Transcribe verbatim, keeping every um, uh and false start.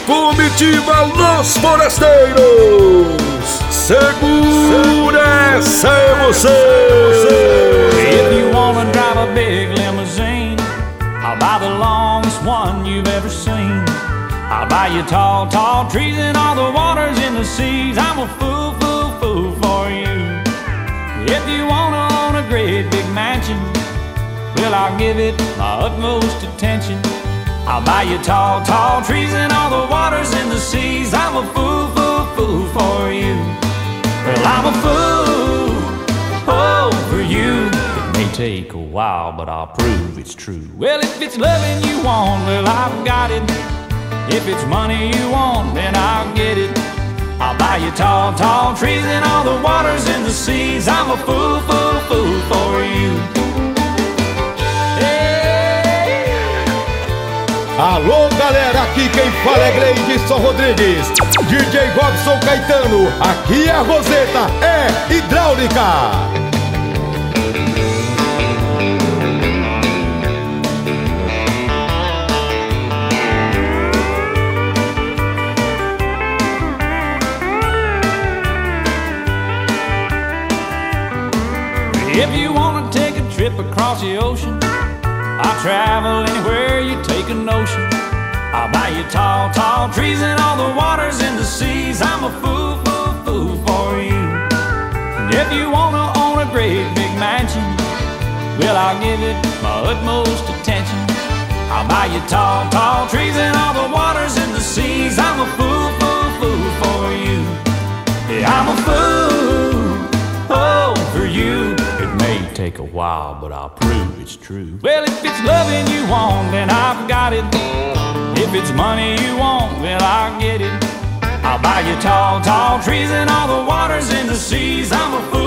Comitiva Los Forasteiros, segura essa emoção. If you wanna drive a big limousine, I'll buy the longest one you've ever seen. I'll buy you tall, tall trees and all the waters in the seas. I'm a fool, fool, fool for you. If you wanna own a great big mansion, well, I'll give it my utmost attention. I'll buy you tall, tall trees and all the waters in the seas. I'm a fool, fool, fool for you. Well, I'm a fool, oh, for you. It may take a while, but I'll prove it's true. Well, if it's loving you want, well, I've got it. If it's money you want, then I'll get it. I'll buy you tall, tall trees and all the waters in the seas. I'm a fool, fool, fool for you. Alô, galera, aqui quem fala é Gleidson Rodrigues, D J Robson Caetano, aqui a Roseta é hidráulica. If you wanna take a trip across the ocean, I'll travel anywhere you take a notion. I'll buy you tall, tall trees and all the waters in the seas. I'm a fool, fool, fool for you. And if you wanna own a great big mansion, well, I'll give it my utmost attention. I'll buy you tall, tall trees and all the waters in the seas. I'm a fool, fool, fool for you. Yeah, I'm a fool, oh, for you. It may take a while, but I'll prove it's true. Well, if it's loving you want, then I've got it. If it's money you want, well, I'll get it. I'll buy you tall, tall trees and all the waters in the seas. I'm a fool.